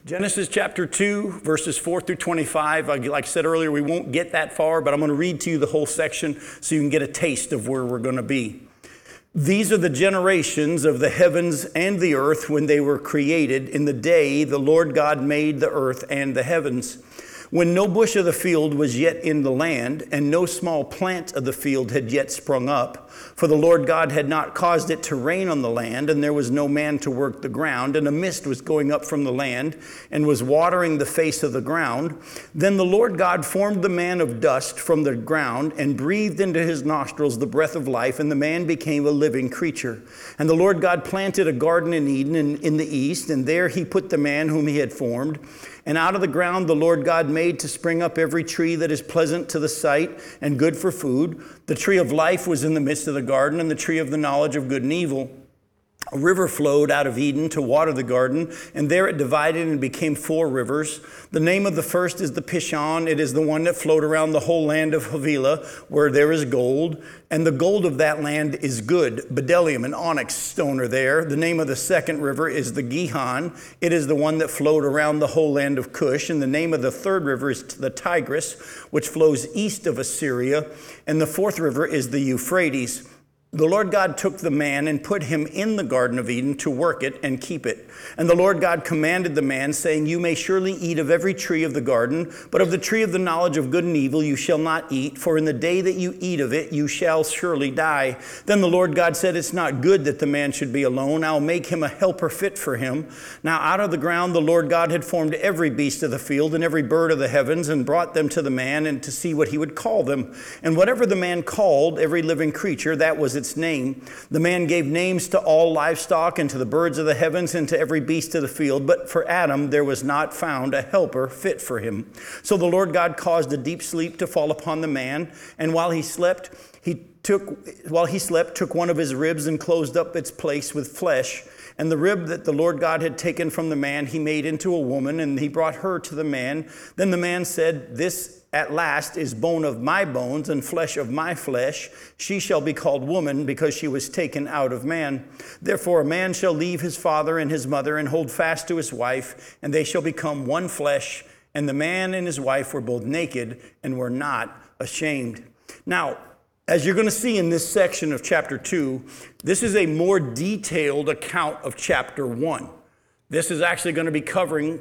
Genesis chapter 2, verses 4 through 25. Like I said earlier, we won't get that far, but I'm going to read to you the whole section so you can get a taste of where we're going to be. These are the generations of the heavens and the earth when they were created in the day the Lord God made the earth and the heavens. When no bush of the field was yet in the land, and no small plant of the field had yet sprung up, for the Lord God had not caused it to rain on the land, and there was no man to work the ground, and a mist was going up from the land, and was watering the face of the ground. Then the Lord God formed the man of dust from the ground, and breathed into his nostrils the breath of life, and the man became a living creature. And the Lord God planted a garden in Eden in the east, and there he put the man whom he had formed. And out of the ground the Lord God made to spring up every tree that is pleasant to the sight and good for food. The tree of life was in the midst of the garden, and the tree of the knowledge of good and evil. A river flowed out of Eden to water the garden, and there it divided and became 4 rivers. The name of the first is the Pishon. It is the one that flowed around the whole land of Havilah, where there is gold. And the gold of that land is good. Bdellium and onyx stone are there. The name of the second river is the Gihon. It is the one that flowed around the whole land of Cush. And the name of the third river is the Tigris, which flows east of Assyria. And the fourth river is the Euphrates. The Lord God took the man and put him in the Garden of Eden to work it and keep it. And the Lord God commanded the man, saying, You may surely eat of every tree of the garden, but of the tree of the knowledge of good and evil you shall not eat, for in the day that you eat of it you shall surely die. Then the Lord God said, It's not good that the man should be alone. I'll make him a helper fit for him. Now out of the ground the Lord God had formed every beast of the field and every bird of the heavens, and brought them to the man, and to see what he would call them. And whatever the man called every living creature, that was its name. The man gave names to all livestock, and to the birds of the heavens, and to every beast of the field. But for Adam there was not found a helper fit for him. So the Lord God caused a deep sleep to fall upon the man, and while he slept, took one of his ribs and closed up its place with flesh. And the rib that the Lord God had taken from the man he made into a woman, and he brought her to the man. Then the man said, This at last is bone of my bones and flesh of my flesh. She shall be called woman, because she was taken out of man. Therefore a man shall leave his father and his mother and hold fast to his wife, and they shall become one flesh. And the man and his wife were both naked and were not ashamed. Now, as you're going to see in this section of chapter 2, this is a more detailed account of chapter 1. This is actually going to be covering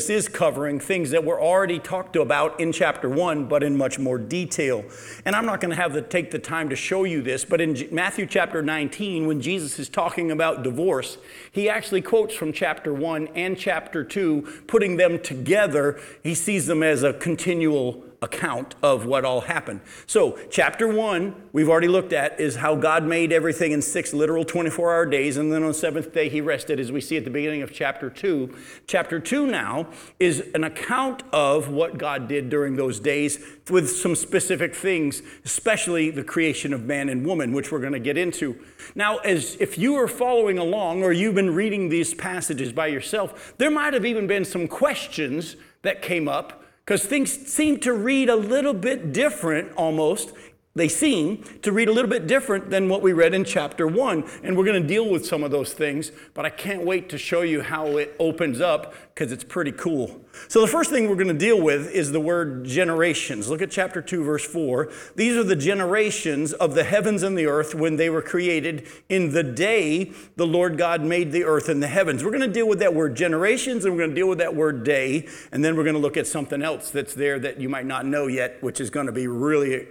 things that were already talked about in chapter 1, but in much more detail. And I'm not going to take the time to show you this, but in Matthew chapter 19, when Jesus is talking about divorce, he actually quotes from chapter 1 and chapter 2, putting them together. He sees them as a continual account of what all happened. So chapter 1, we've already looked at, is how God made everything in 6 literal 24-hour days, and then on the 7th day he rested, as we see at the beginning of chapter 2. Chapter 2 now is an account of what God did during those days with some specific things, especially the creation of man and woman, which we're going to get into. Now, if you are following along or you've been reading these passages by yourself, there might have even been some questions that came up, because things seem to read a little bit different almost. They seem to read a little bit different than what we read in chapter 1. And we're going to deal with some of those things, but I can't wait to show you how it opens up, because it's pretty cool. So the first thing we're going to deal with is the word generations. Look at chapter 2, verse 4. These are the generations of the heavens and the earth when they were created in the day the Lord God made the earth and the heavens. We're going to deal with that word generations, and we're going to deal with that word day, and then we're going to look at something else that's there that you might not know yet, which is going to be really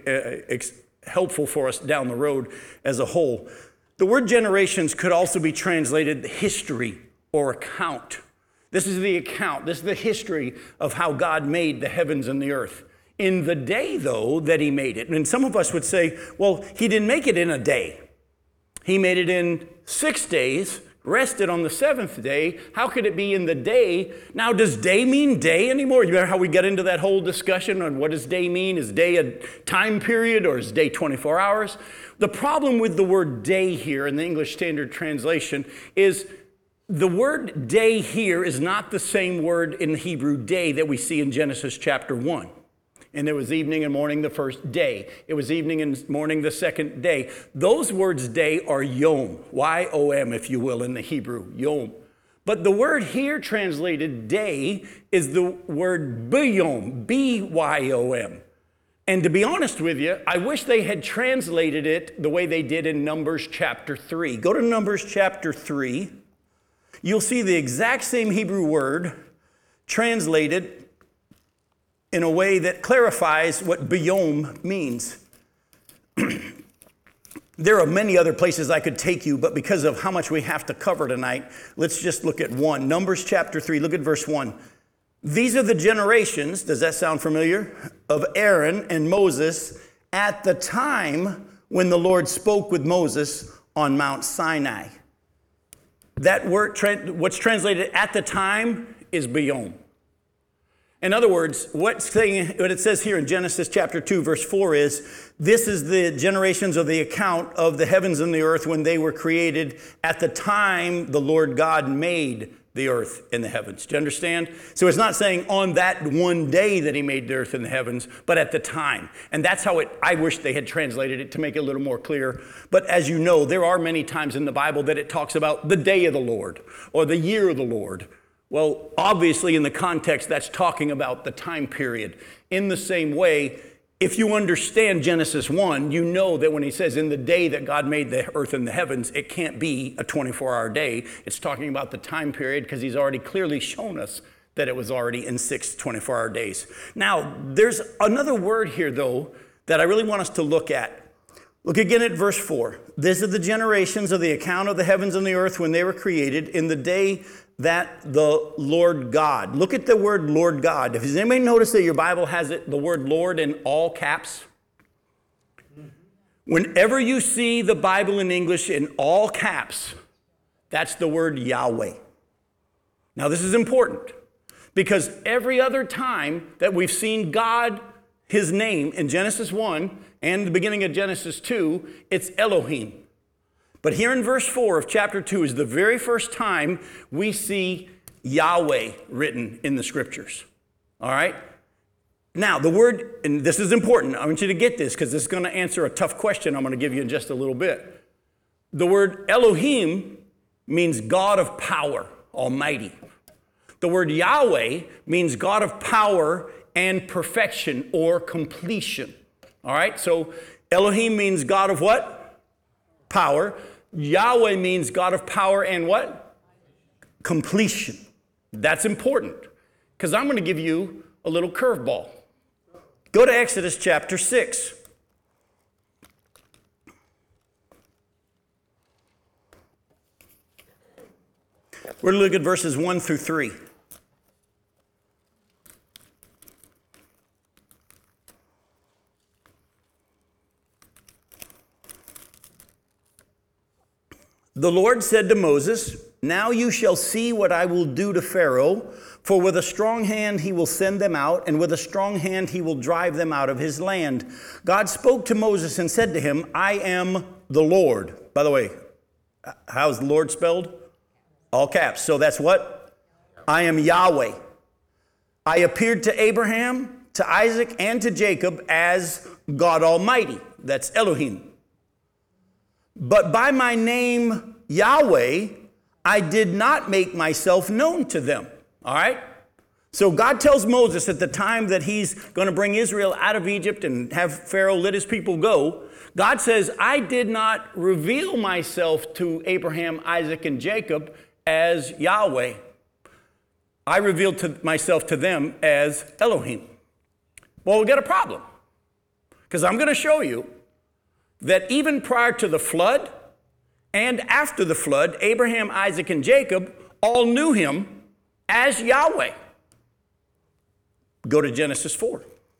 helpful for us down the road as a whole. The word generations could also be translated history or account. This is the account. This is the history of how God made the heavens and the earth. In the day, though, that he made it. And some of us would say, well, he didn't make it in a day. He made it in 6 days, rested on the 7th day. How could it be in the day? Now, does day mean day anymore? You remember how we got into that whole discussion on what does day mean? Is day a time period, or is day 24 hours? The problem with the word day here in the English Standard Translation is the word day here is not the same word in the Hebrew day that we see in Genesis chapter 1. And there was evening and morning the first day. It was evening and morning the second day. Those words day are yom, Y-O-M, if you will, in the Hebrew, yom. But the word here translated day is the word biyom, B-Y-O-M. And to be honest with you, I wish they had translated it the way they did in Numbers chapter 3. Go to Numbers chapter 3. You'll see the exact same Hebrew word translated in a way that clarifies what biyom means. There are many other places I could take you, but because of how much we have to cover tonight, let's just look at one. Numbers chapter 3, look at verse 1. These are the generations, does that sound familiar, of Aaron and Moses at the time when the Lord spoke with Moses on Mount Sinai. That word, what's translated at the time, is biyom. In other words, what it says here in Genesis chapter 2, verse 4 is, this is the generations of the account of the heavens and the earth when they were created at the time the Lord God made the earth and the heavens. Do you understand? So it's not saying on that one day that he made the earth and the heavens, but at the time. And that's how I wish they had translated it to make it a little more clear. But as you know, there are many times in the Bible that it talks about the day of the Lord or the year of the Lord. Well, obviously in the context, that's talking about the time period. In the same way, if you understand Genesis 1, you know that when he says in the day that God made the earth and the heavens, it can't be a 24-hour day. It's talking about the time period because he's already clearly shown us that it was already in 6 24-hour days. Now, there's another word here, though, that I really want us to look at. Look again at verse 4. These are the generations of the account of the heavens and the earth when they were created in the day that the Lord God. Look at the word Lord God. Has anybody noticed that your Bible has the word Lord in all caps? Whenever you see the Bible in English in all caps, that's the word Yahweh. Now this is important because every other time that we've seen God, his name in Genesis 1 and the beginning of Genesis 2, it's Elohim. But here in verse 4 of chapter 2 is the very first time we see Yahweh written in the scriptures. All right? Now, the word, and this is important, I want you to get this because this is going to answer a tough question I'm going to give you in just a little bit. The word Elohim means God of power, almighty. The word Yahweh means God of power and perfection or completion. All right? So Elohim means God of what? Power. Yahweh means God of power and what? Completion. That's important because I'm going to give you a little curveball. Go to Exodus chapter 6. We're going to look at verses 1 through 3. The Lord said to Moses, "Now you shall see what I will do to Pharaoh, for with a strong hand he will send them out, and with a strong hand he will drive them out of his land." God spoke to Moses and said to him, "I am the Lord." By the way, how's the Lord spelled? All caps. So that's what? I am Yahweh. I appeared to Abraham, to Isaac, and to Jacob as God Almighty. That's Elohim. But by my name, Yahweh, I did not make myself known to them. All right? So God tells Moses at the time that he's going to bring Israel out of Egypt and have Pharaoh let his people go, God says, I did not reveal myself to Abraham, Isaac, and Jacob as Yahweh. I revealed myself to them as Elohim. Well, we got a problem because I'm going to show you that even prior to the flood and after the flood, Abraham, Isaac, and Jacob all knew him as Yahweh. Go to Genesis 4.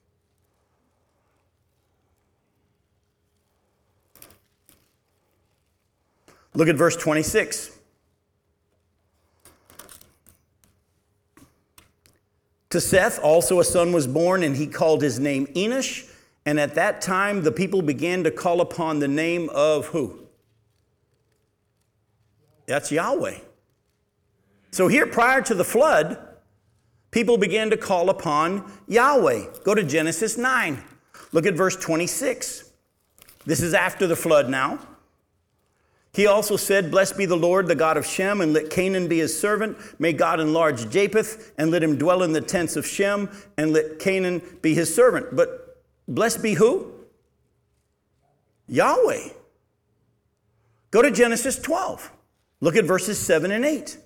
Look at verse 26. To Seth also a son was born, and he called his name Enosh. And at that time, the people began to call upon the name of who? That's Yahweh. So here, prior to the flood, people began to call upon Yahweh. Go to Genesis 9. Look at verse 26. This is after the flood now. He also said, blessed be the Lord, the God of Shem, and let Canaan be his servant. May God enlarge Japheth, and let him dwell in the tents of Shem, and let Canaan be his servant. But blessed be who? Yahweh. Go to Genesis 12. Look at verses 7 and 8.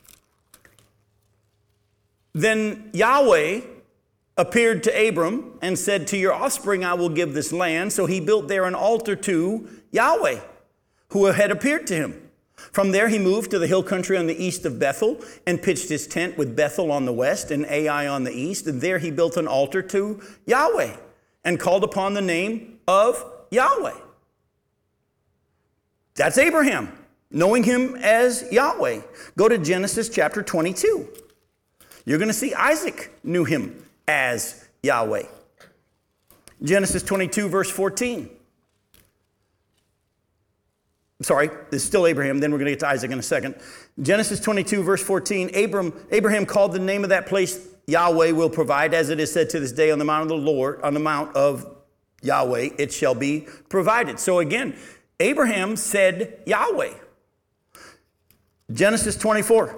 Then Yahweh appeared to Abram and said, to your offspring I will give this land. So he built there an altar to Yahweh, who had appeared to him. From there he moved to the hill country on the east of Bethel and pitched his tent with Bethel on the west and Ai on the east. And there he built an altar to Yahweh and called upon the name of Yahweh. That's Abraham, knowing him as Yahweh. Go to Genesis chapter 22. You're going to see Isaac knew him as Yahweh. Genesis 22, verse 14. Sorry, this is still Abraham. Then we're going to get to Isaac in a second. Genesis 22, verse 14. Abraham called the name of that place Yahweh will provide, as it is said to this day on the mount of the Lord, on the mount of Yahweh, it shall be provided. So again, Abraham said Yahweh. Genesis 24.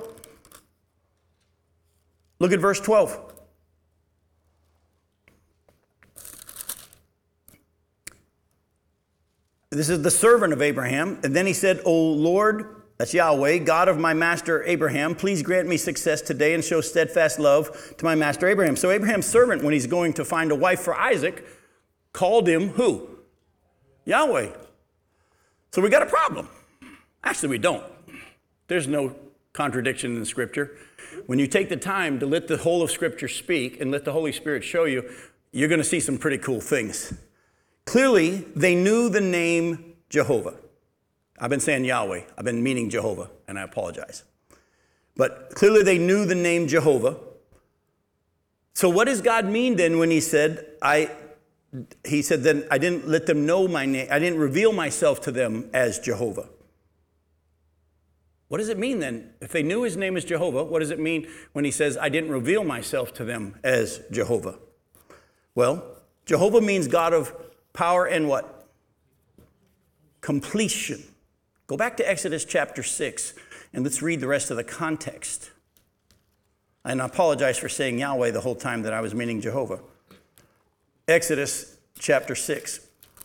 Look at verse 12. This is the servant of Abraham. And then he said, O Lord, that's Yahweh, God of my master Abraham, please grant me success today and show steadfast love to my master Abraham. So Abraham's servant, when he's going to find a wife for Isaac, called him who? Yahweh. So we got a problem. Actually, we don't. There's no contradiction in the Scripture. When you take the time to let the whole of Scripture speak and let the Holy Spirit show you, you're going to see some pretty cool things. Clearly, they knew the name Jehovah. I've been saying Yahweh. I've been meaning Jehovah, and I apologize. But clearly, they knew the name Jehovah. So what does God mean then when he said, then I didn't let them know my name. I didn't reveal myself to them as Jehovah. What does it mean then? If they knew his name is Jehovah, what does it mean when he says, I didn't reveal myself to them as Jehovah? Well, Jehovah means God of power and what? Completion. Go back to Exodus chapter 6 and let's read the rest of the context. And I apologize for saying Yahweh the whole time that I was meaning Jehovah. Exodus chapter 6.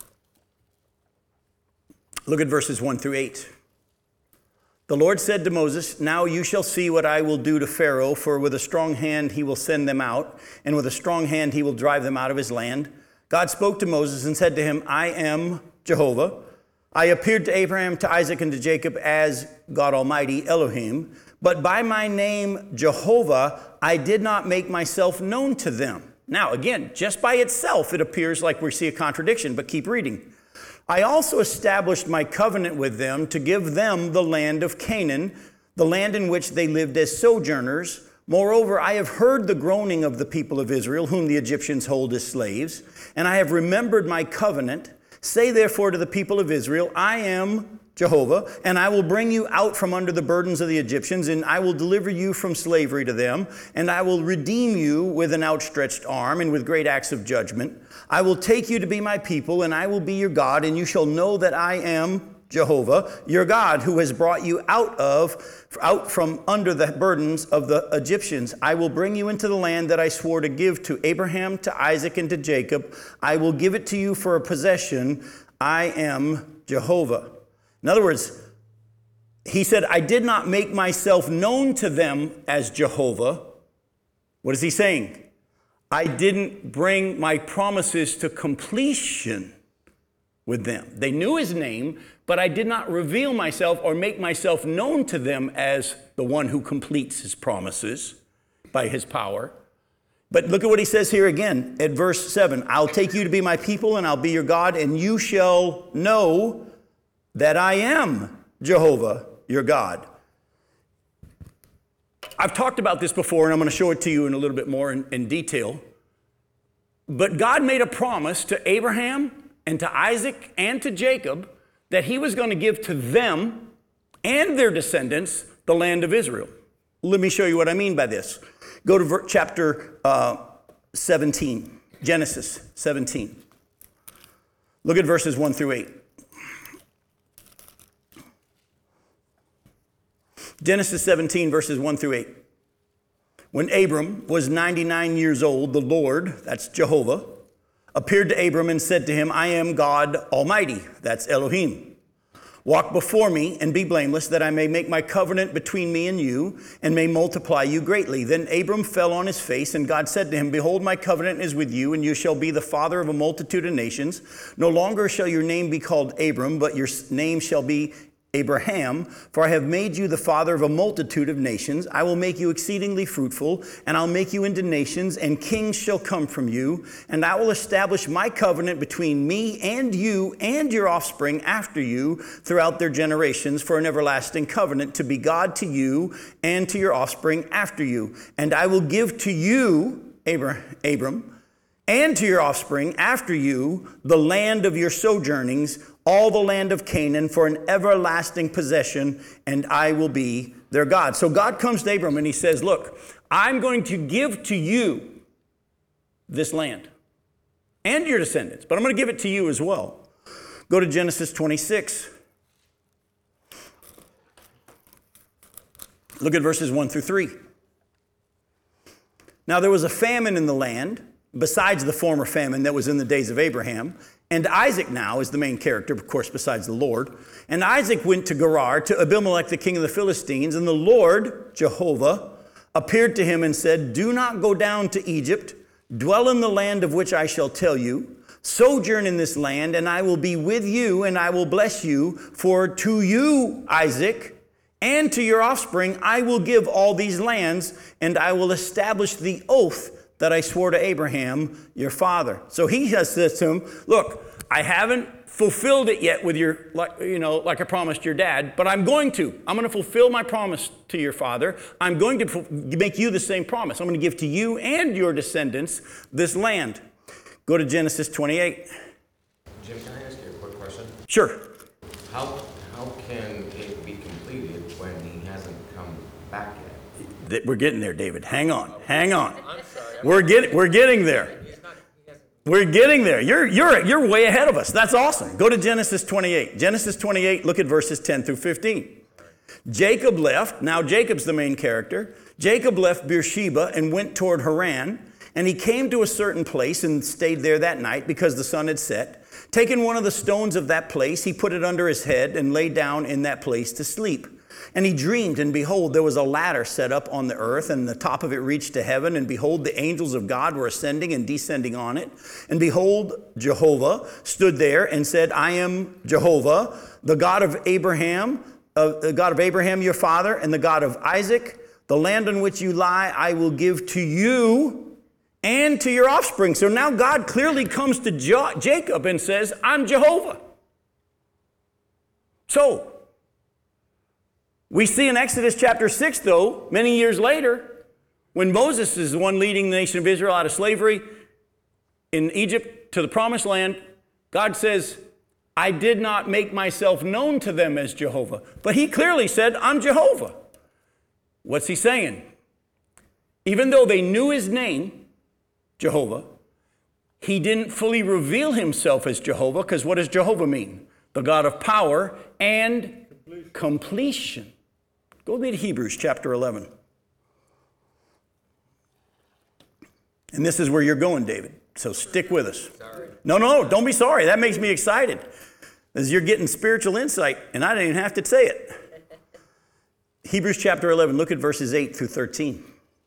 Look at verses 1 through 8. The Lord said to Moses, now you shall see what I will do to Pharaoh, for with a strong hand he will send them out, and with a strong hand he will drive them out of his land. God spoke to Moses and said to him, I am Jehovah. I appeared to Abraham, to Isaac, and to Jacob as God Almighty, Elohim. But by my name, Jehovah, I did not make myself known to them. Now, again, just by itself, it appears like we see a contradiction, but keep reading. I also established my covenant with them to give them the land of Canaan, the land in which they lived as sojourners. Moreover, I have heard the groaning of the people of Israel, whom the Egyptians hold as slaves, and I have remembered my covenant. Say therefore to the people of Israel, I am Jehovah, and I will bring you out from under the burdens of the Egyptians, and I will deliver you from slavery to them, and I will redeem you with an outstretched arm and with great acts of judgment. I will take you to be my people, and I will be your God, and you shall know that I am Jehovah, your God, who has brought you out from under the burdens of the Egyptians. I will bring you into the land that I swore to give to Abraham, to Isaac, and to Jacob. I will give it to you for a possession. I am Jehovah. In other words, he said, I did not make myself known to them as Jehovah. What is he saying? I didn't bring my promises to completion with them. They knew his name, but I did not reveal myself or make myself known to them as the one who completes his promises by his power. But look at what he says here again at verse 7. I'll take you to be my people, and I'll be your God, and you shall know that I am Jehovah, your God. I've talked about this before, and I'm going to show it to you in a little bit more in detail. But God made a promise to Abraham and to Isaac and to Jacob that he was going to give to them and their descendants the land of Israel. Let me show you what I mean by this. Go to chapter 17, Genesis 17. Look at verses 1 through 8. Genesis 17, verses 1 through 8. When Abram was 99 years old, the Lord, that's Jehovah, appeared to Abram and said to him, I am God Almighty, that's Elohim. Walk before me and be blameless, that I may make my covenant between me and you, and may multiply you greatly. Then Abram fell on his face, and God said to him, Behold, my covenant is with you, and you shall be the father of a multitude of nations. No longer shall your name be called Abram, but your name shall be Abraham, for I have made you the father of a multitude of nations. I will make you exceedingly fruitful, and I'll make you into nations, and kings shall come from you. And I will establish my covenant between me and you and your offspring after you throughout their generations for an everlasting covenant, to be God to you and to your offspring after you. And I will give to you, Abram, and to your offspring after you the land of your sojournings, all the land of Canaan, for an everlasting possession, and I will be their God. So God comes to Abram and he says, look, I'm going to give to you this land and your descendants, but I'm going to give it to you as well. Go to Genesis 26. Look at verses 1 through 3. Now there was a famine in the land, besides the former famine that was in the days of Abraham. And Isaac now is the main character, of course, besides the Lord. And Isaac went to Gerar, to Abimelech, the king of the Philistines. And the Lord, Jehovah, appeared to him and said, Do not go down to Egypt. Dwell in the land of which I shall tell you. Sojourn in this land, and I will be with you, and I will bless you. For to you, Isaac, and to your offspring, I will give all these lands, and I will establish the oath that I swore to Abraham, your father. So he has said to him, look, I haven't fulfilled it yet with your, like I promised your dad, but I'm going to. I'm going to fulfill my promise to your father. I'm going to make you the same promise. I'm going to give to you and your descendants this land. Go to Genesis 28. Jim, can I ask you a quick question? Sure. How can it be completed when he hasn't come back yet? We're getting there, David. Hang on. I'm sorry. We're getting there. We're getting there. You're way ahead of us. That's awesome. Go to Genesis 28. Genesis 28, look at verses 10 through 15. Jacob left. Now Jacob's the main character. Jacob left Beersheba and went toward Haran. And he came to a certain place and stayed there that night because the sun had set. Taking one of the stones of that place, he put it under his head and lay down in that place to sleep. And he dreamed, and behold, there was a ladder set up on the earth, and the top of it reached to heaven. And behold, the angels of God were ascending and descending on it. And behold, Jehovah stood there and said, I am Jehovah, the God of Abraham, your father, and the God of Isaac. The land on which you lie, I will give to you and to your offspring. So now God clearly comes to Jacob and says, I'm Jehovah. So, we see in Exodus chapter 6, though, many years later, when Moses is the one leading the nation of Israel out of slavery in Egypt to the promised land, God says, I did not make myself known to them as Jehovah. But he clearly said, I'm Jehovah. What's he saying? Even though they knew his name, Jehovah, he didn't fully reveal himself as Jehovah, because what does Jehovah mean? The God of power and completion. Go read Hebrews chapter 11. And this is where you're going, David. So stick with us. Sorry. No, don't be sorry. That makes me excited. As you're getting spiritual insight, and I didn't even have to say it. Hebrews chapter 11, look at verses 8 through 13.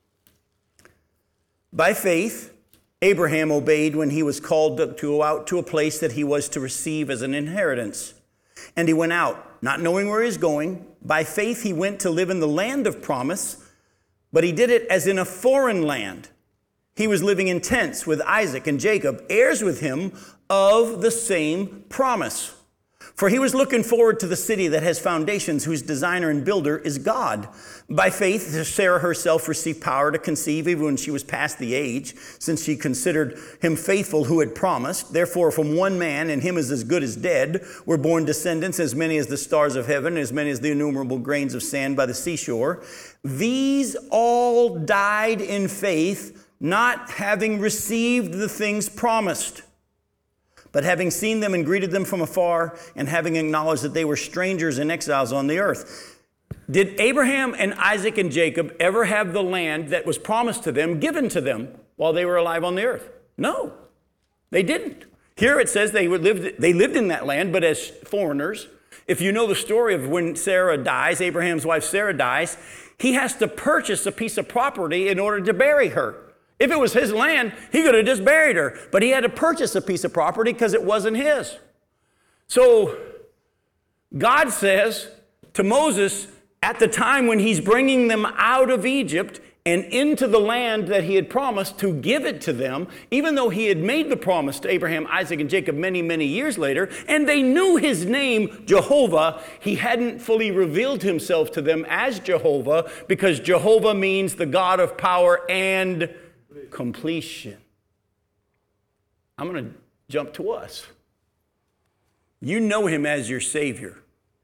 By faith, Abraham obeyed when he was called to go out to a place that he was to receive as an inheritance. And he went out, not knowing where he was going. By faith, he went to live in the land of promise, but he did it as in a foreign land. He was living in tents with Isaac and Jacob, heirs with him of the same promise. For he was looking forward to the city that has foundations, whose designer and builder is God. By faith, Sarah herself received power to conceive even when she was past the age, since she considered him faithful who had promised. Therefore, from one man, and him as good as dead, were born descendants, as many as the stars of heaven, as many as the innumerable grains of sand by the seashore. These all died in faith, not having received the things promised, but having seen them and greeted them from afar, and having acknowledged that they were strangers and exiles on the earth. Did Abraham and Isaac and Jacob ever have the land that was promised to them given to them while they were alive on the earth? No, they didn't. Here it says they lived in that land, but as foreigners. If you know the story of when Sarah dies, Abraham's wife Sarah dies, he has to purchase a piece of property in order to bury her. If it was his land, he could have just buried her, but he had to purchase a piece of property because it wasn't his. So God says to Moses, at the time when he's bringing them out of Egypt and into the land that he had promised to give it to them, even though he had made the promise to Abraham, Isaac, and Jacob many, many years later, and they knew his name, Jehovah, he hadn't fully revealed himself to them as Jehovah, because Jehovah means the God of power and completion. I'm going to jump to us. You know him as your Savior,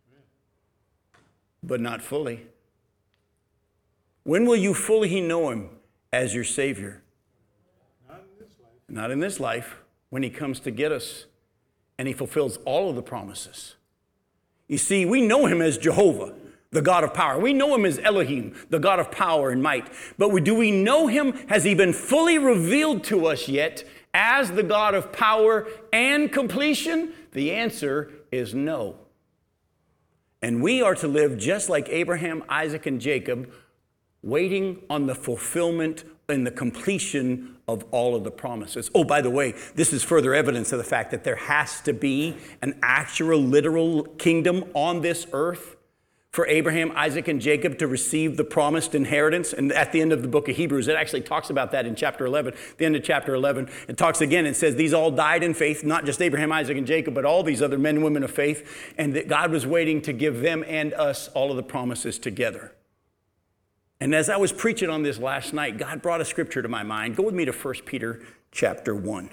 but not fully. When will you fully know him as your Savior? Not in this life. Not in this life, when he comes to get us and he fulfills all of the promises. You see, we know him as Jehovah, the God of power. We know him as Elohim, the God of power and might. But do we know him? Has he been fully revealed to us yet as the God of power and completion? The answer is no. And we are to live just like Abraham, Isaac, and Jacob, waiting on the fulfillment and the completion of all of the promises. Oh, by the way, this is further evidence of the fact that there has to be an actual, literal kingdom on this earth for Abraham, Isaac, and Jacob to receive the promised inheritance. And at the end of the book of Hebrews, it actually talks about that in chapter 11. At the end of chapter 11, it talks again, it says, these all died in faith, not just Abraham, Isaac, and Jacob, but all these other men and women of faith, and that God was waiting to give them and us all of the promises together. And as I was preaching on this last night, God brought a scripture to my mind. Go with me to 1 Peter chapter 1.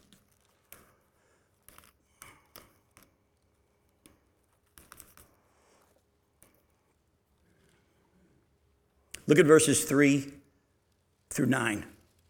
Look at verses 3 through 9.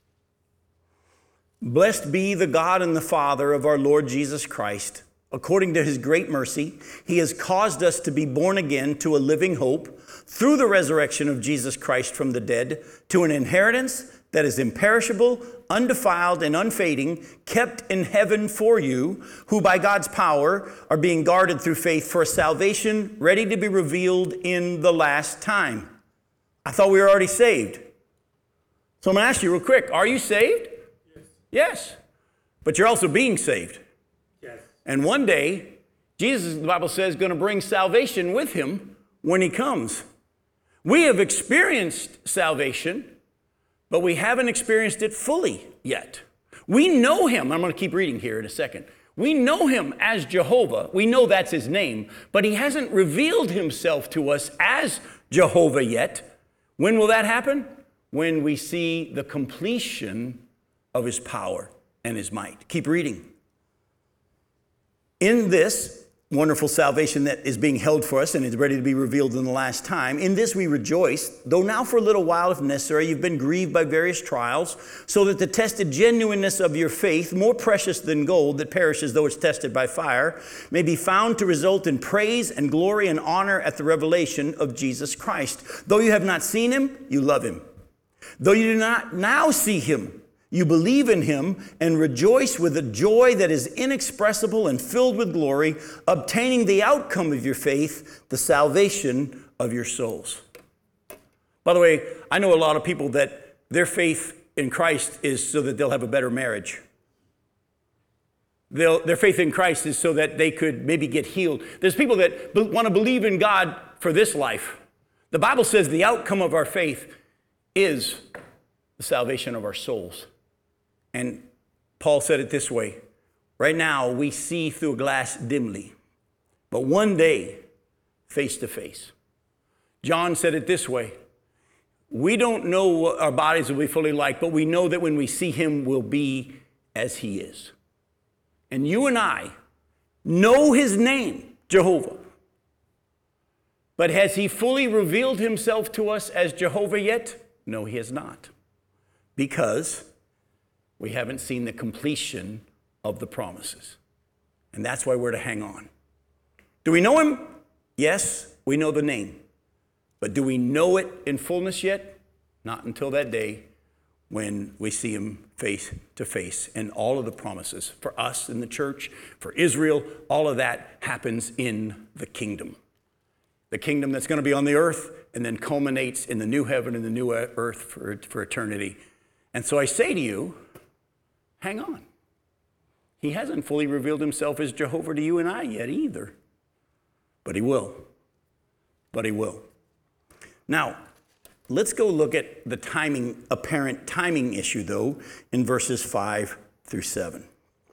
Blessed be the God and the Father of our Lord Jesus Christ. According to his great mercy, he has caused us to be born again to a living hope through the resurrection of Jesus Christ from the dead, to an inheritance that is imperishable, undefiled, and unfading, kept in heaven for you, who by God's power are being guarded through faith for a salvation ready to be revealed in the last time. I thought we were already saved. So I'm going to ask you real quick, are you saved? Yes. Yes. But you're also being saved. Yes. And one day, Jesus, the Bible says, is going to bring salvation with him when he comes. We have experienced salvation, but we haven't experienced it fully yet. We know him. I'm going to keep reading here in a second. We know him as Jehovah. We know that's his name, but he hasn't revealed himself to us as Jehovah yet. When will that happen? When we see the completion of his power and his might. Keep reading. In this wonderful salvation that is being held for us and is ready to be revealed in the last time, in this we rejoice, though now for a little while, if necessary, you've been grieved by various trials, so that the tested genuineness of your faith, more precious than gold that perishes though it's tested by fire, may be found to result in praise and glory and honor at the revelation of Jesus Christ. Though you have not seen him, you love him. Though you do not now see him, you believe in him and rejoice with a joy that is inexpressible and filled with glory, obtaining the outcome of your faith, the salvation of your souls. By the way, I know a lot of people that their faith in Christ is so that they'll have a better marriage. Their faith in Christ is so that they could maybe get healed. There's people that want to believe in God for this life. The Bible says the outcome of our faith is the salvation of our souls. And Paul said it this way, right now we see through a glass dimly, but one day, face to face. John said it this way, we don't know what our bodies will be fully like, but we know that when we see him, we'll be as he is. And you and I know his name, Jehovah. But has he fully revealed himself to us as Jehovah yet? No, he has not. Because we haven't seen the completion of the promises. And that's why we're to hang on. Do we know him? Yes, we know the name. But do we know it in fullness yet? Not until that day when we see him face to face. And all of the promises for us in the church, for Israel, all of that happens in the kingdom. The kingdom that's going to be on the earth and then culminates in the new heaven and the new earth for eternity. And so I say to you, hang on. He hasn't fully revealed himself as Jehovah to you and I yet either. But he will. But he will. Now, let's go look at the apparent timing issue, though, in verses 5 through 7.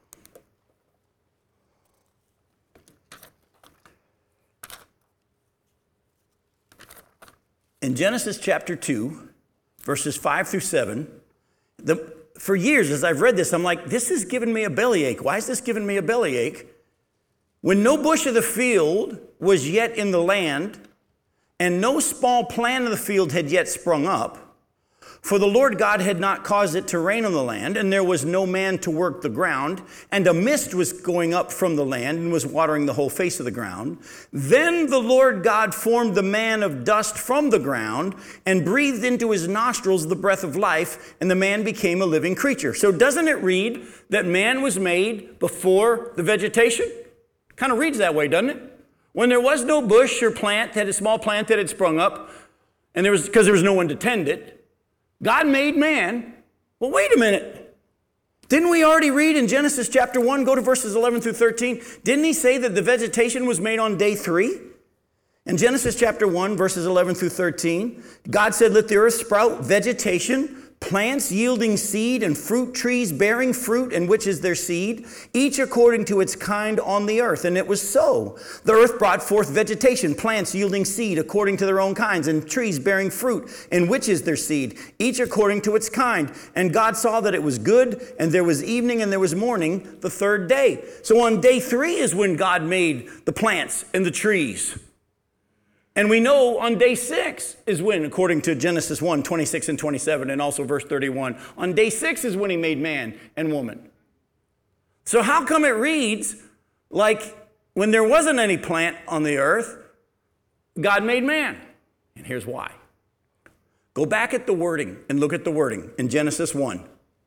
In Genesis chapter 2, verses 5 through 7, for years as I've read this, I'm like, this is giving me a bellyache. Why is this giving me a bellyache? When no bush of the field was yet in the land, and no small plant of the field had yet sprung up, for the Lord God had not caused it to rain on the land, and there was no man to work the ground, and a mist was going up from the land and was watering the whole face of the ground. Then the Lord God formed the man of dust from the ground and breathed into his nostrils the breath of life, and the man became a living creature. So doesn't it read that man was made before the vegetation? Kind of reads that way, doesn't it? When there was no bush or plant, that a small plant that had sprung up, and because there was no one to tend it, God made man. Well, wait a minute. Didn't we already read in Genesis chapter 1, go to verses 11 through 13, didn't he say that the vegetation was made on day 3? In Genesis chapter 1, verses 11 through 13, God said, let the earth sprout vegetation, plants yielding seed, and fruit trees bearing fruit, in which is their seed, each according to its kind on the earth. And it was so. The earth brought forth vegetation, plants yielding seed according to their own kinds, and trees bearing fruit, in which is their seed, each according to its kind. And God saw that it was good, and there was evening and there was morning the third day. So on day 3 is when God made the plants and the trees. And we know on day 6 is when, according to Genesis 1, 26 and 27, and also verse 31, on day 6 is when he made man and woman. So how come it reads like when there wasn't any plant on the earth, God made man? And here's why. Go back at the wording and look at the wording in Genesis 1,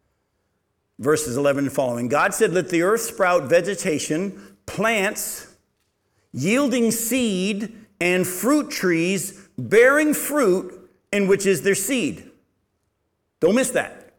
verses 11 and following. God said, let the earth sprout vegetation, plants, yielding seed, and fruit trees bearing fruit, in which is their seed. Don't miss that.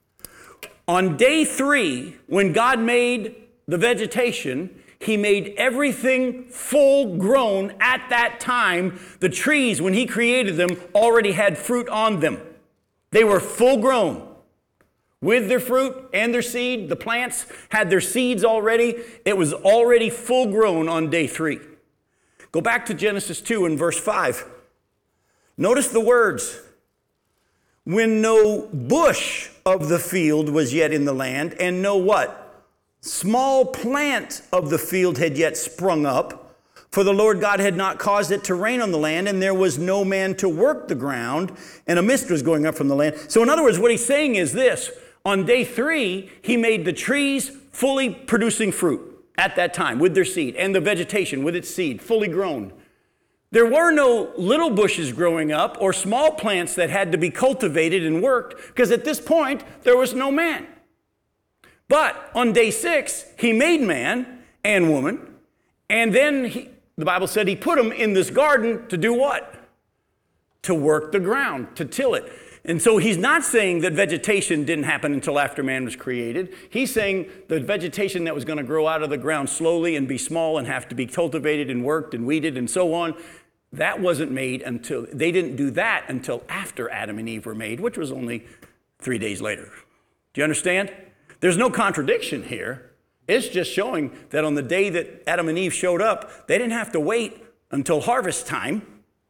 On day 3, when God made the vegetation, he made everything full grown at that time. The trees, when he created them, already had fruit on them. They were full grown with their fruit and their seed. The plants had their seeds already. It was already full grown on day 3. Go back to Genesis 2 and verse 5. Notice the words. When no bush of the field was yet in the land, and no what? Small plant of the field had yet sprung up, for the Lord God had not caused it to rain on the land, and there was no man to work the ground, and a mist was going up from the land. So in other words, what he's saying is this. On day 3, he made the trees fully producing fruit at that time with their seed, and the vegetation with its seed fully grown. There were no little bushes growing up or small plants that had to be cultivated and worked, because at this point there was no man. But on day 6, he made man and woman, and then the Bible said he put them in this garden to do what? To work the ground, to till it. And so he's not saying that vegetation didn't happen until after man was created. He's saying the vegetation that was going to grow out of the ground slowly and be small and have to be cultivated and worked and weeded and so on, that wasn't made until, they didn't do that until after Adam and Eve were made, which was only 3 days later. Do you understand? There's no contradiction here. It's just showing that on the day that Adam and Eve showed up, they didn't have to wait until harvest time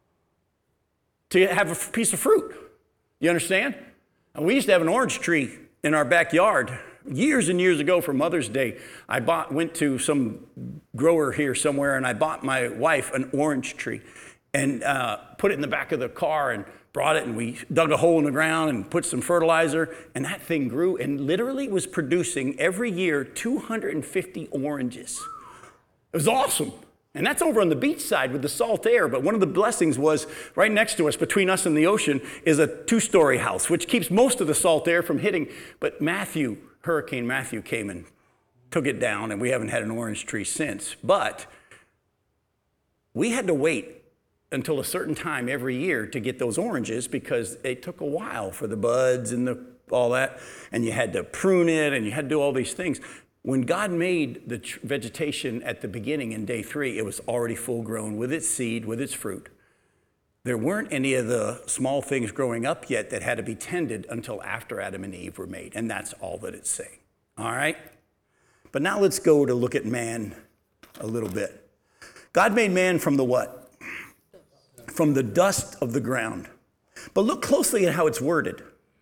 to have a piece of fruit. You understand? And we used to have an orange tree in our backyard years and years ago for Mother's Day. I went to some grower here somewhere, and I bought my wife an orange tree and put it in the back of the car and brought it, and we dug a hole in the ground and put some fertilizer, and that thing grew and literally was producing every year 250 oranges. It was awesome. And that's over on the beach side with the salt air. But one of the blessings was right next to us, between us and the ocean, is a 2-story house, which keeps most of the salt air from hitting. But Hurricane Matthew came and took it down, and we haven't had an orange tree since. But we had to wait until a certain time every year to get those oranges, because it took a while for the buds and all that. And you had to prune it, and you had to do all these things. When God made the vegetation at the beginning in day 3, it was already full grown with its seed, with its fruit. There weren't any of the small things growing up yet that had to be tended until after Adam and Eve were made. And that's all that it's saying. All right? But now let's go to look at man a little bit. God made man from the what? From the dust of the ground. But look closely at how it's worded.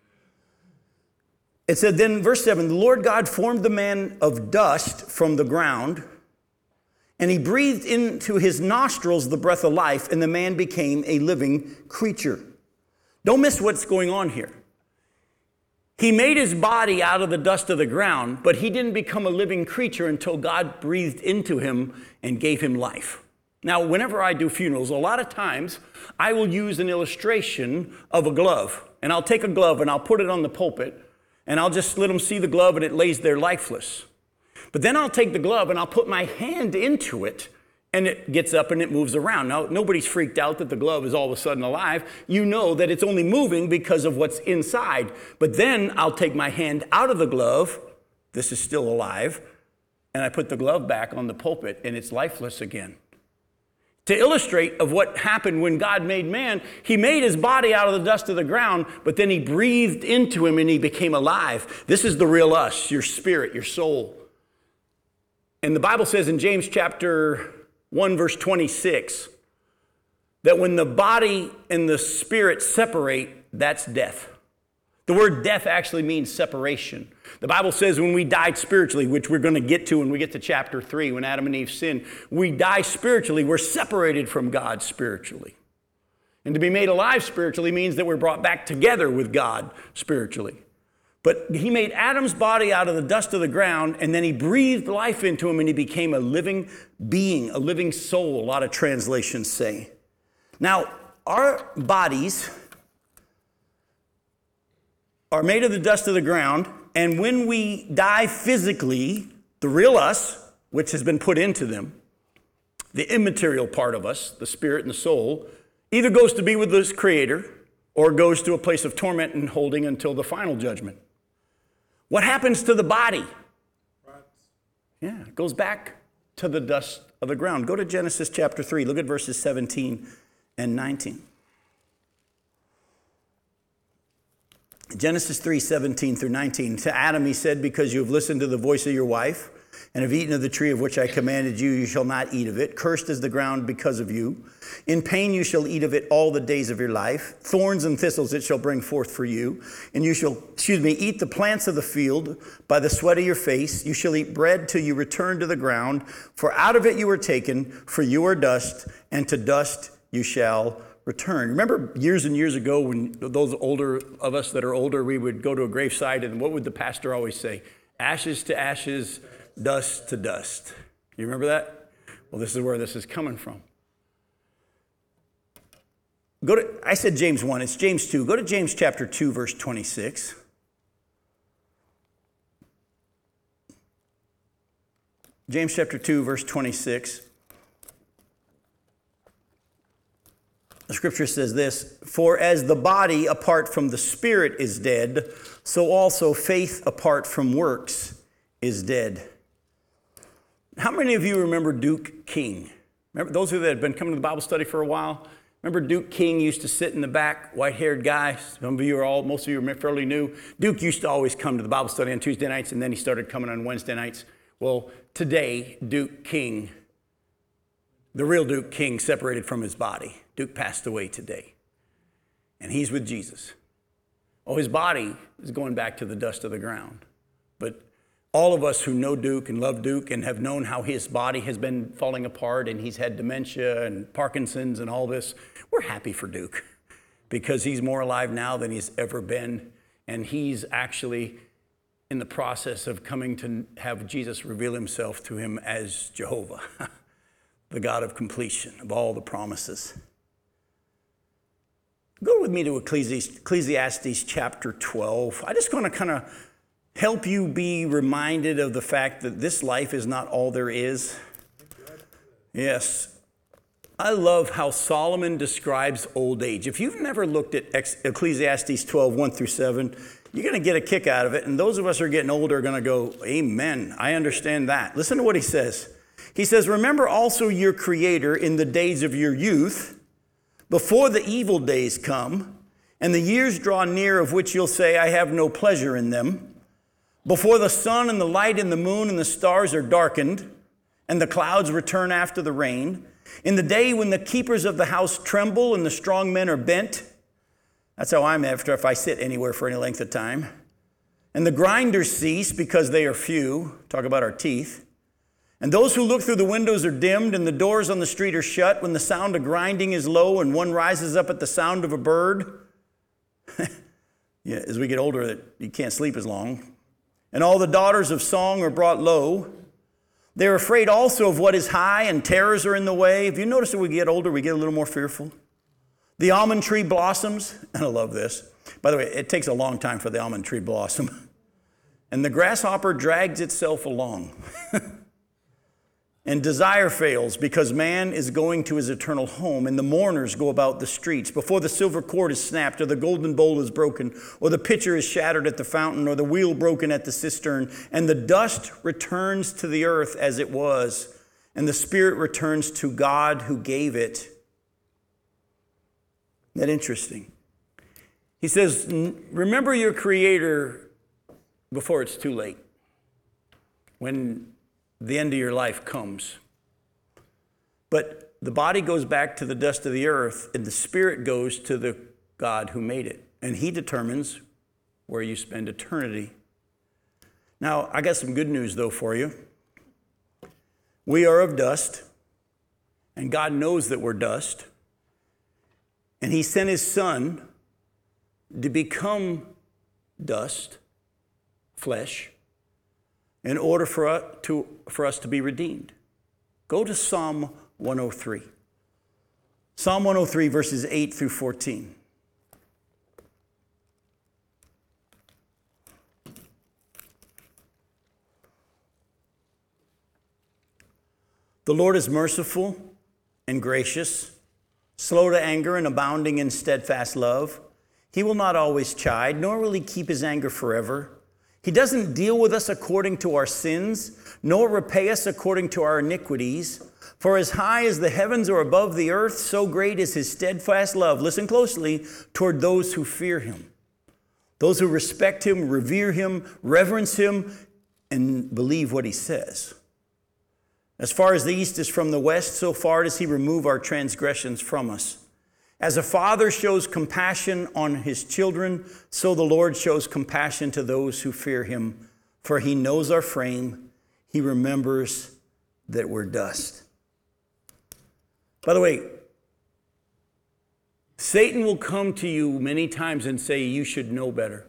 It said then, verse 7, the Lord God formed the man of dust from the ground, and he breathed into his nostrils the breath of life, and the man became a living creature. Don't miss what's going on here. He made his body out of the dust of the ground, but he didn't become a living creature until God breathed into him and gave him life. Now, whenever I do funerals, a lot of times I will use an illustration of a glove, and I'll take a glove and I'll put it on the pulpit, and I'll just let them see the glove, and it lays there lifeless. But then I'll take the glove and I'll put my hand into it, and it gets up and it moves around. Now, nobody's freaked out that the glove is all of a sudden alive. You know that it's only moving because of what's inside. But then I'll take my hand out of the glove. This is still alive. And I put the glove back on the pulpit, and it's lifeless again. To illustrate of what happened when God made man, he made his body out of the dust of the ground, but then he breathed into him and he became alive. This is the real us, your spirit, your soul. And the Bible says in James chapter 1, verse 26, that when the body and the spirit separate, that's death. The word death actually means separation. The Bible says when we died spiritually, which we're going to get to when we get to chapter 3, when Adam and Eve sinned, we die spiritually. We're separated from God spiritually. And to be made alive spiritually means that we're brought back together with God spiritually. But he made Adam's body out of the dust of the ground, and then he breathed life into him, and he became a living being, a living soul, a lot of translations say. Now, our bodies are made of the dust of the ground, and when we die physically, the real us, which has been put into them, the immaterial part of us, the spirit and the soul, either goes to be with this Creator or goes to a place of torment and holding until the final judgment. What happens to the body? Yeah, it goes back to the dust of the ground. Go to Genesis chapter 3. Look at verses 17 and 19. Genesis 3, 17 through 19. To Adam he said, because you have listened to the voice of your wife and have eaten of the tree of which I commanded you, you shall not eat of it. Cursed is the ground because of you. In pain you shall eat of it all the days of your life. Thorns and thistles it shall bring forth for you. And you shall, eat the plants of the field by the sweat of your face. You shall eat bread till you return to the ground. For out of it you were taken, for you are dust, and to dust you shall return. Remember years and years ago when those older of us that are older, we would go to a graveside, and what would the pastor always say? Ashes to ashes, dust to dust. You remember that? Well, this is where this is coming from. I said James 1, it's James 2. Go to James chapter 2, verse 26. James chapter 2, verse 26. The scripture says this, for as the body apart from the spirit is dead, so also faith apart from works is dead. How many of you remember Duke King? Remember those of you that have been coming to the Bible study for a while? Remember Duke King used to sit in the back, white-haired guy. Some of you are most of you are fairly new. Duke used to always come to the Bible study on Tuesday nights, and then he started coming on Wednesday nights. Well, today, Duke King, the real Duke King, separated from his body. Duke passed away today, and he's with Jesus. Oh, his body is going back to the dust of the ground. But all of us who know Duke and love Duke and have known how his body has been falling apart and he's had dementia and Parkinson's and all this, we're happy for Duke because he's more alive now than he's ever been. And he's actually in the process of coming to have Jesus reveal himself to him as Jehovah. the God of completion of all the promises. Go with me to Ecclesiastes chapter 12. I just want to kind of help you be reminded of the fact that this life is not all there is. Yes. I love how Solomon describes old age. If you've never looked at Ecclesiastes 12, 1 through 7, you're going to get a kick out of it. And those of us who are getting older are going to go, amen. I understand that. Listen to what he says. He says, remember also your Creator in the days of your youth, before the evil days come, and the years draw near of which you'll say, I have no pleasure in them. Before the sun and the light and the moon and the stars are darkened, and the clouds return after the rain, in the day when the keepers of the house tremble and the strong men are bent. That's how I'm after if I sit anywhere for any length of time. And the grinders cease because they are few. Talk about our teeth. And those who look through the windows are dimmed, and the doors on the street are shut when the sound of grinding is low and one rises up at the sound of a bird. Yeah, as we get older, you can't sleep as long. And all the daughters of song are brought low. They're afraid also of what is high, and terrors are in the way. If you notice that we get older, we get a little more fearful. The almond tree blossoms, and I love this. By the way, it takes a long time for the almond tree blossom. And the grasshopper drags itself along. And desire fails because man is going to his eternal home, and the mourners go about the streets. Before the silver cord is snapped, or the golden bowl is broken, or the pitcher is shattered at the fountain, or the wheel broken at the cistern, and the dust returns to the earth as it was, and the spirit returns to God who gave it. Isn't that interesting? He says, remember your Creator before it's too late. When the end of your life comes. But the body goes back to the dust of the earth, and the spirit goes to the God who made it. And he determines where you spend eternity. Now, I got some good news, though, for you. We are of dust, and God knows that we're dust. And he sent his Son to become dust, flesh, in order for us to be redeemed. Go to Psalm 103. Psalm 103, verses 8 through 14. The Lord is merciful and gracious, slow to anger and abounding in steadfast love. He will not always chide, nor will he keep his anger forever. He doesn't deal with us according to our sins, nor repay us according to our iniquities. For as high as the heavens are above the earth, so great is his steadfast love. Listen closely, toward those who fear him. Those who respect him, revere him, reverence him, and believe what he says. As far as the east is from the west, so far does he remove our transgressions from us. As a father shows compassion on his children, so the Lord shows compassion to those who fear him. For he knows our frame. He remembers that we're dust. By the way, Satan will come to you many times and say, you should know better.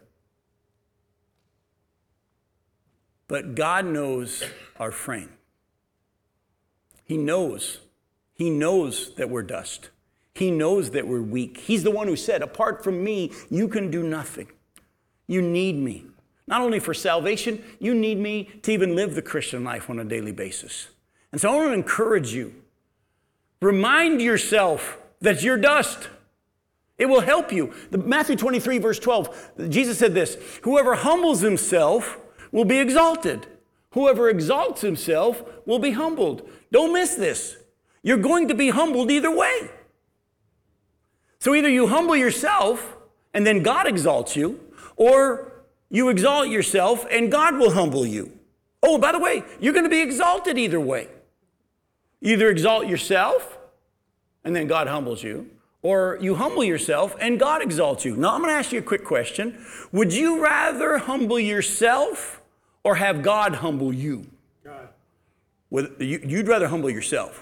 But God knows our frame. He knows that we're dust. He knows that we're weak. He's the one who said, apart from me, you can do nothing. You need me. Not only for salvation, you need me to even live the Christian life on a daily basis. And so I want to encourage you. Remind yourself that you're dust. It will help you. Matthew 23, verse 12, Jesus said this, whoever humbles himself will be exalted. Whoever exalts himself will be humbled. Don't miss this. You're going to be humbled either way. So either you humble yourself and then God exalts you, or you exalt yourself and God will humble you. Oh, by the way, you're going to be exalted either way. Either exalt yourself and then God humbles you, or you humble yourself and God exalts you. Now, I'm going to ask you a quick question. Would you rather humble yourself or have God humble you? God. You'd rather humble yourself.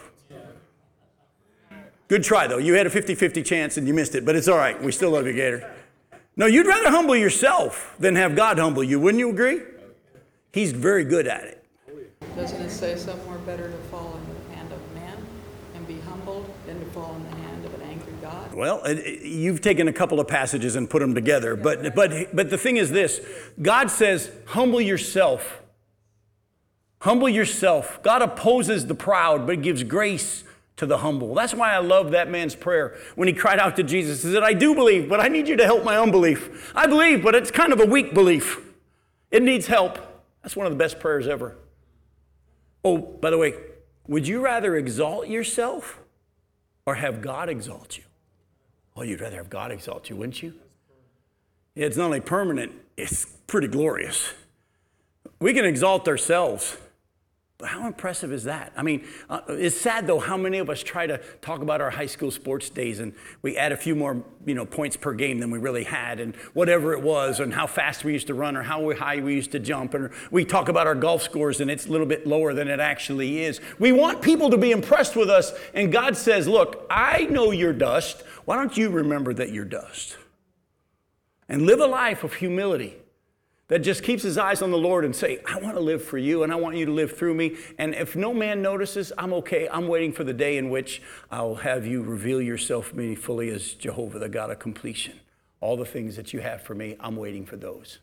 Good try, though. You had a 50-50 chance and you missed it, but it's all right. We still love you, Gator. No, you'd rather humble yourself than have God humble you. Wouldn't you agree? He's very good at it. Doesn't it say somewhere better to fall in the hand of man humbled than to fall in the hand of an angry God? Well, you've taken a couple of passages and put them together, but the thing is this: God says, humble yourself. Humble yourself. God opposes the proud, but gives grace to the humble. That's why I love that man's prayer when he cried out to Jesus. He said, I do believe, but I need you to help my unbelief. I believe, but it's kind of a weak belief. It needs help. That's one of the best prayers ever. Oh, by the way, would you rather exalt yourself or have God exalt you? Oh, you'd rather have God exalt you, wouldn't you? Yeah, it's not only permanent, it's pretty glorious. We can exalt ourselves. But how impressive is that? I mean, it's sad, though, how many of us try to talk about our high school sports days and we add a few more, points per game than we really had, and whatever it was, and how fast we used to run or how high we used to jump. And we talk about our golf scores and it's a little bit lower than it actually is. We want people to be impressed with us, and God says, look, I know you're dust. Why don't you remember that you're dust? And live a life of humility that just keeps his eyes on the Lord and say, I want to live for you and I want you to live through me. And if no man notices, I'm okay. I'm waiting for the day in which I'll have you reveal yourself to me fully as Jehovah, the God of completion. All the things that you have for me, I'm waiting for those.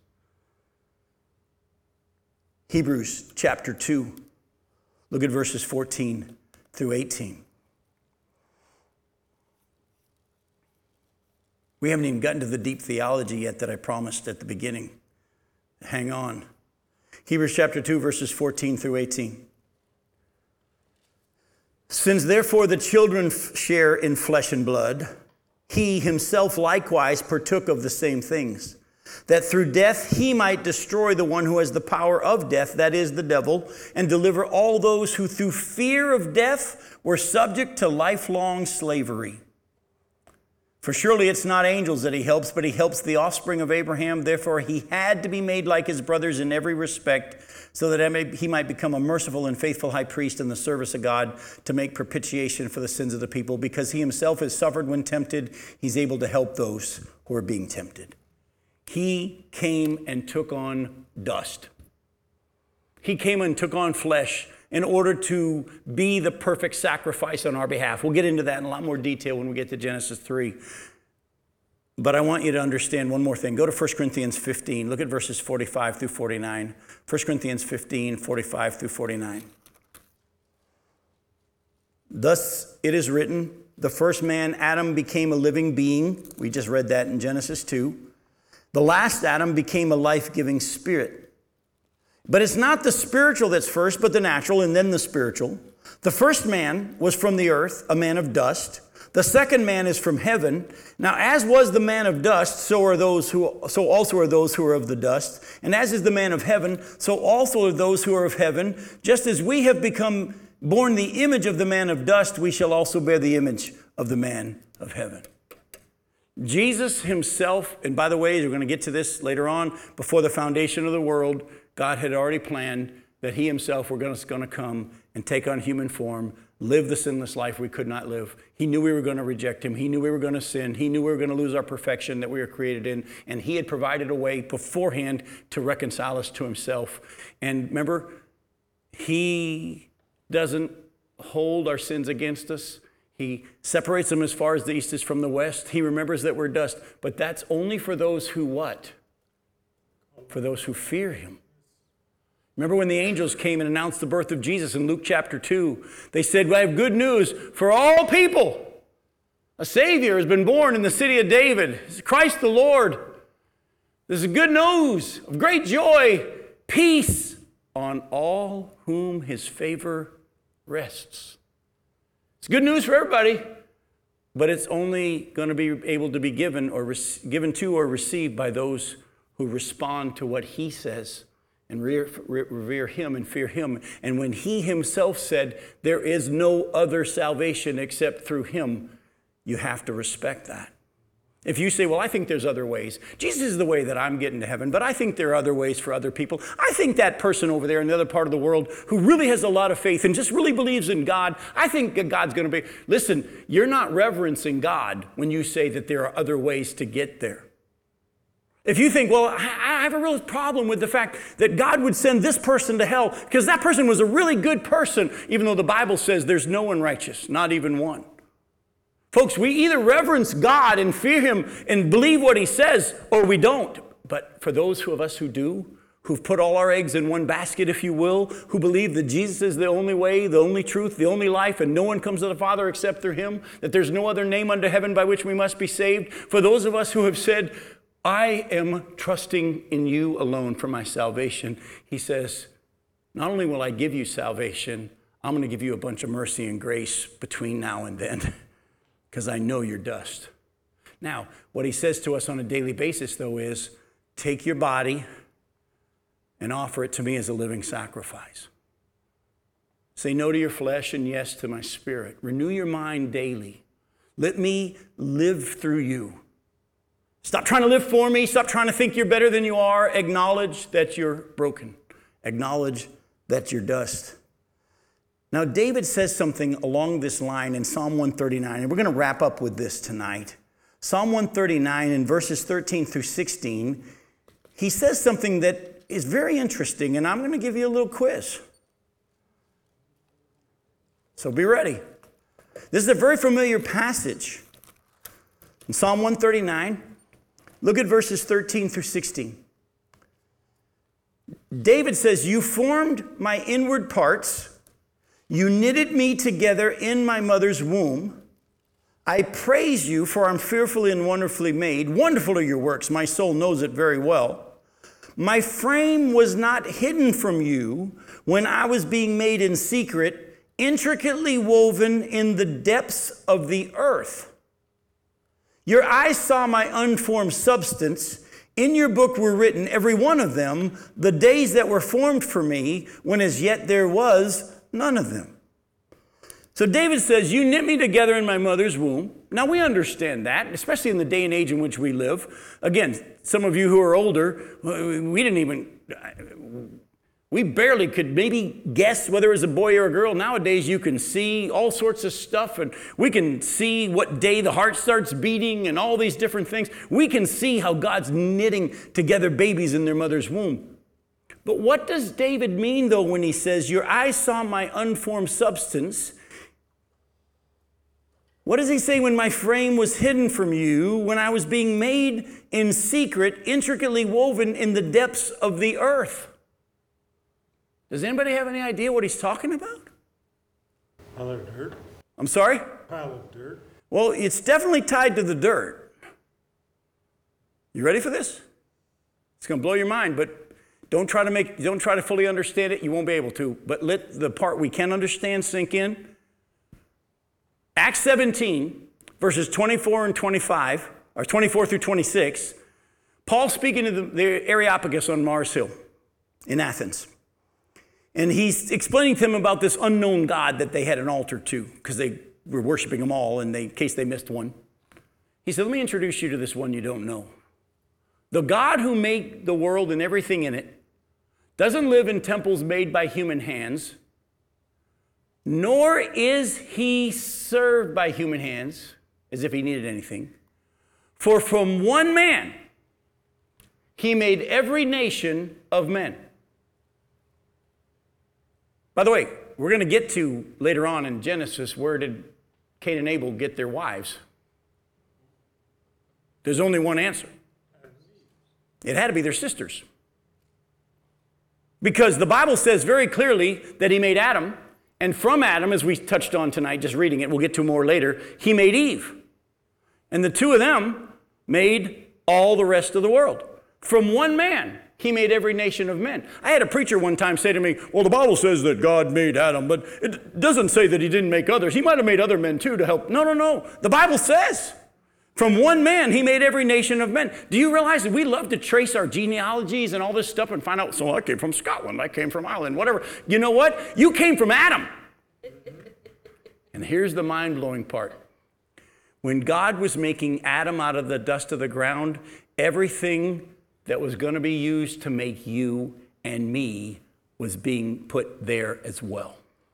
Hebrews chapter 2. Look at verses 14 through 18. We haven't even gotten to the deep theology yet that I promised at the beginning. Hang on. Hebrews chapter 2, verses 14 through 18. Since therefore the children share in flesh and blood, he himself likewise partook of the same things, that through death he might destroy the one who has the power of death, that is, the devil, and deliver all those who through fear of death were subject to lifelong slavery. For surely it's not angels that he helps, but he helps the offspring of Abraham. Therefore he had to be made like his brothers in every respect, so that he might become a merciful and faithful high priest in the service of God to make propitiation for the sins of the people. Because he himself has suffered when tempted, he's able to help those who are being tempted. He came and took on dust. He came and took on flesh in order to be the perfect sacrifice on our behalf. We'll get into that in a lot more detail when we get to Genesis 3. But I want you to understand one more thing. Go to 1 Corinthians 15. Look at verses 45 through 49. 1 Corinthians 15, 45 through 49. Thus it is written, the first man, Adam, became a living being. We just read that in Genesis 2. The last Adam became a life-giving spirit. But it's not the spiritual that's first, but the natural, and then the spiritual. The first man was from the earth, a man of dust. The second man is from heaven. Now, as was the man of dust, so also are those who are of the dust. And as is the man of heaven, so also are those who are of heaven. Just as we have become born the image of the man of dust, we shall also bear the image of the man of heaven. Jesus himself, and by the way, we're going to get to this later on, before the foundation of the world, God had already planned that he himself was going to come and take on human form, live the sinless life we could not live. He knew we were going to reject him. He knew we were going to sin. He knew we were going to lose our perfection that we were created in. And he had provided a way beforehand to reconcile us to himself. And remember, he doesn't hold our sins against us. He separates them as far as the east is from the west. He remembers that we're dust. But that's only for those who what? For those who fear him. Remember when the angels came and announced the birth of Jesus in Luke chapter 2? They said, we have good news for all people. A Savior has been born in the city of David. It's Christ the Lord. This is good news of great joy, peace on all whom his favor rests. It's good news for everybody, but it's only going to be able to be given to or received by those who respond to what he says and revere him and fear him. And when he himself said, there is no other salvation except through him, you have to respect that. If you say, well, I think there's other ways. Jesus is the way that I'm getting to heaven, but I think there are other ways for other people. I think that person over there in the other part of the world who really has a lot of faith and just really believes in God, I think that God's going to be... Listen, you're not reverencing God when you say that there are other ways to get there. If you think, well, I have a real problem with the fact that God would send this person to hell because that person was a really good person, even though the Bible says there's no one righteous, not even one. Folks, we either reverence God and fear him and believe what he says, or we don't. But for those of us who do, who've put all our eggs in one basket, if you will, who believe that Jesus is the only way, the only truth, the only life, and no one comes to the Father except through him, that there's no other name under heaven by which we must be saved. For those of us who have said, I am trusting in you alone for my salvation, he says, not only will I give you salvation, I'm going to give you a bunch of mercy and grace between now and then, because I know you're dust. Now, what he says to us on a daily basis, though, is take your body and offer it to me as a living sacrifice. Say no to your flesh and yes to my spirit. Renew your mind daily. Let me live through you. Stop trying to live for me. Stop trying to think you're better than you are. Acknowledge that you're broken. Acknowledge that you're dust. Now, David says something along this line in Psalm 139, and we're going to wrap up with this tonight. Psalm 139 in verses 13 through 16, he says something that is very interesting, and I'm going to give you a little quiz. So be ready. This is a very familiar passage. In Psalm 139, look at verses 13 through 16. David says, you formed my inward parts. You knitted me together in my mother's womb. I praise you, for I'm fearfully and wonderfully made. Wonderful are your works. My soul knows it very well. My frame was not hidden from you when I was being made in secret, intricately woven in the depths of the earth. Your eyes saw my unformed substance. In your book were written, every one of them, the days that were formed for me, when as yet there was none of them. So David says, you knit me together in my mother's womb. Now we understand that, especially in the day and age in which we live. Again, some of you who are older, we barely could maybe guess whether it was a boy or a girl. Nowadays you can see all sorts of stuff, and we can see what day the heart starts beating and all these different things. We can see how God's knitting together babies in their mother's womb. But what does David mean, though, when he says, your eyes saw my unformed substance? What does he say? When my frame was hidden from you, when I was being made in secret, intricately woven in the depths of the earth? Does anybody have any idea what he's talking about? Pile of dirt. I'm sorry? Pile of dirt. Well, it's definitely tied to the dirt. You ready for this? It's going to blow your mind, but don't try to fully understand it. You won't be able to. But let the part we can understand sink in. Acts 17, verses 24 and 25, or 24 through 26, Paul speaking to the Areopagus on Mars Hill in Athens. And he's explaining to them about this unknown God that they had an altar to, because they were worshiping them all in case they missed one. He said, let me introduce you to this one you don't know. The God who made the world and everything in it doesn't live in temples made by human hands, nor is he served by human hands as if he needed anything. For from one man he made every nation of men. By the way, we're going to get to later on in Genesis, where did Cain and Abel get their wives? There's only one answer. It had to be their sisters. Because the Bible says very clearly that he made Adam, and from Adam, as we touched on tonight, just reading it, we'll get to more later, he made Eve. And the two of them made all the rest of the world. From one man, he made every nation of men. I had a preacher one time say to me, well, the Bible says that God made Adam, but it doesn't say that he didn't make others. He might have made other men too to help. No. The Bible says, from one man, he made every nation of men. Do you realize that we love to trace our genealogies and all this stuff and find out, so I came from Scotland, I came from Ireland, whatever. You know what? You came from Adam. And here's the mind-blowing part. When God was making Adam out of the dust of the ground, everything that was going to be used to make you and me was being put there as well.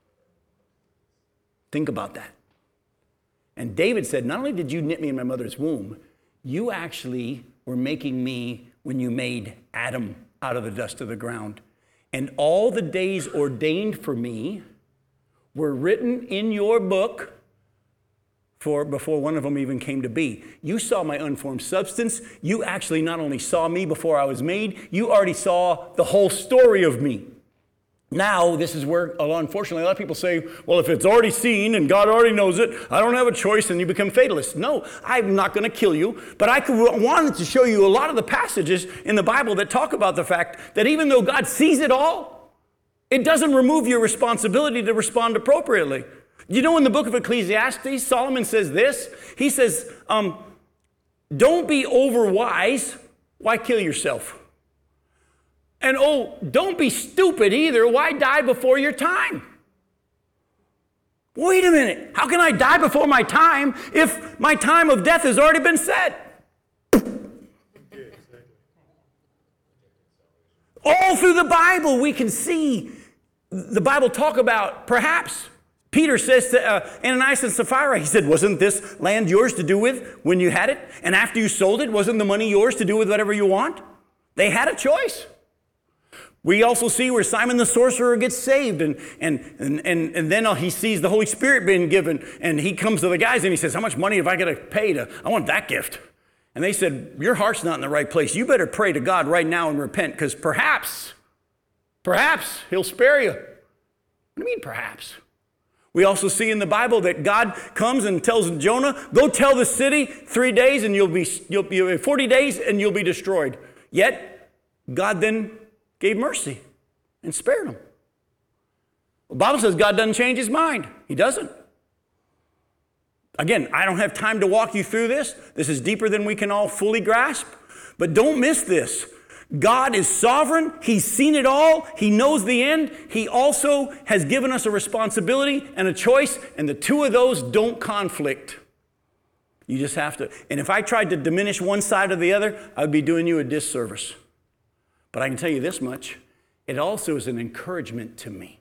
Think about that. And David said, not only did you knit me in my mother's womb, you actually were making me when you made Adam out of the dust of the ground. And all the days ordained for me were written in your book before one of them even came to be. You saw my unformed substance. You actually not only saw me before I was made, you already saw the whole story of me. Now, this is where, unfortunately, a lot of people say, well, if it's already seen and God already knows it, I don't have a choice, and you become fatalist. No, I'm not going to kill you, but I wanted to show you a lot of the passages in the Bible that talk about the fact that even though God sees it all, it doesn't remove your responsibility to respond appropriately. You know, in the book of Ecclesiastes, Solomon says this. He says, don't be overwise. Why kill yourself? And don't be stupid either. Why die before your time? Wait a minute. How can I die before my time if my time of death has already been set? All through the Bible, we can see the Bible talk about, perhaps, Peter says to Ananias and Sapphira, he said, wasn't this land yours to do with when you had it? And after you sold it, wasn't the money yours to do with whatever you want? They had a choice. We also see where Simon the sorcerer gets saved, and then he sees the Holy Spirit being given, and he comes to the guys and he says, how much money have I got to pay I want that gift? And they said, your heart's not in the right place. You better pray to God right now and repent, because perhaps he'll spare you. What do you mean perhaps? We also see in the Bible that God comes and tells Jonah, go tell the city 3 days and you'll be 40 days and you'll be destroyed. Yet, God then gave mercy and spared him. The Bible says God doesn't change his mind. He doesn't. Again, I don't have time to walk you through this. This is deeper than we can all fully grasp. But don't miss this. God is sovereign. He's seen it all. He knows the end. He also has given us a responsibility and a choice, and the two of those don't conflict. You just have to. And if I tried to diminish one side or the other, I'd be doing you a disservice. But I can tell you this much. It also is an encouragement to me.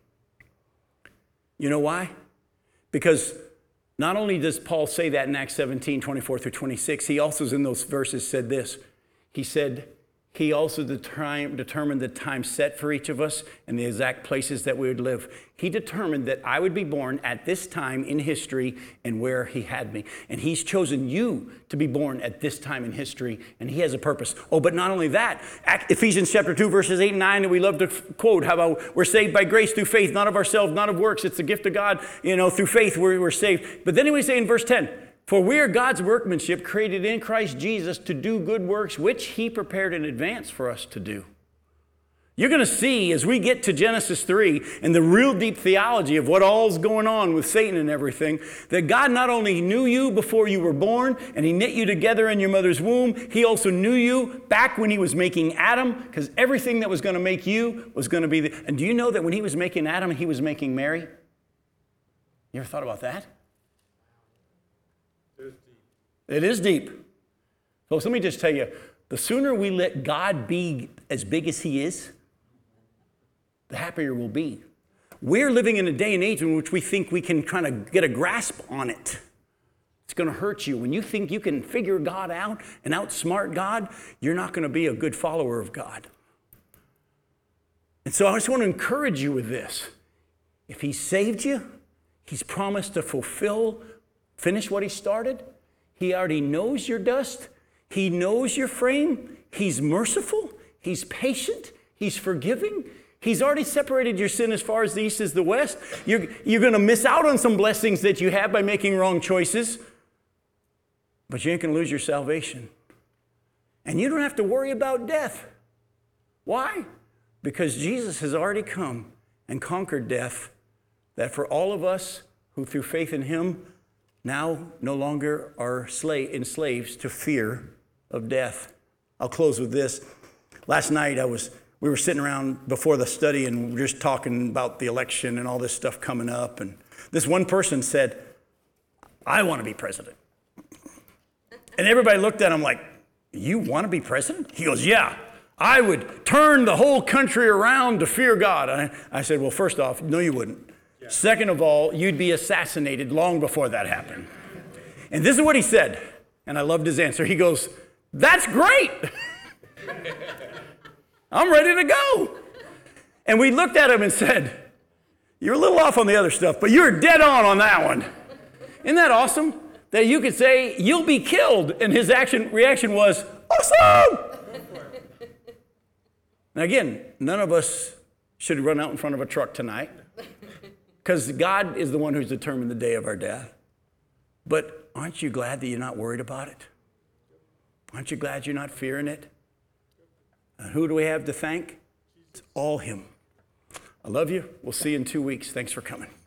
You know why? Because not only does Paul say that in Acts 17, 24 through 26, he also in those verses said this. He said, he also determined the time set for each of us and the exact places that we would live. He determined that I would be born at this time in history and where he had me. And he's chosen you to be born at this time in history, and he has a purpose. Oh, but not only that, Ephesians chapter 2, verses 8 and 9, that we love to quote, how about we're saved by grace through faith, not of ourselves, not of works. It's the gift of God, through faith we're saved. But then we say in verse 10, for we are God's workmanship, created in Christ Jesus to do good works, which he prepared in advance for us to do. You're going to see as we get to Genesis 3 and the real deep theology of what all's going on with Satan and everything, that God not only knew you before you were born and he knit you together in your mother's womb, he also knew you back when he was making Adam, because everything that was going to make you was going to be and do you know that when he was making Adam, he was making Mary? You ever thought about that? It is deep. So let me just tell you, the sooner we let God be as big as he is, the happier we'll be. We're living in a day and age in which we think we can kind of get a grasp on it. It's going to hurt you. When you think you can figure God out and outsmart God, you're not going to be a good follower of God. And so I just want to encourage you with this. If he saved you, he's promised to finish what he started. He already knows your dust. He knows your frame. He's merciful. He's patient. He's forgiving. He's already separated your sin as far as the east is the west. You're going to miss out on some blessings that you have by making wrong choices, but you ain't going to lose your salvation. And you don't have to worry about death. Why? Because Jesus has already come and conquered death, that for all of us who through faith in him now no longer are enslaved to fear of death. I'll close with this. Last night we were sitting around before the study and we were just talking about the election and all this stuff coming up. And this one person said, I want to be president. And everybody looked at him like, you want to be president? He goes, yeah, I would turn the whole country around to fear God. I said, well, first off, no, you wouldn't. Second of all, you'd be assassinated long before that happened. And this is what he said, and I loved his answer. He goes, that's great. I'm ready to go. And we looked at him and said, you're a little off on the other stuff, but you're dead on that one. Isn't that awesome? that you could say, you'll be killed. And his reaction was, awesome! Now again, none of us should run out in front of a truck tonight, because God is the one who's determined the day of our death. But aren't you glad that you're not worried about it? Aren't you glad you're not fearing it? And who do we have to thank? It's all him. I love you. We'll see you in 2 weeks. Thanks for coming.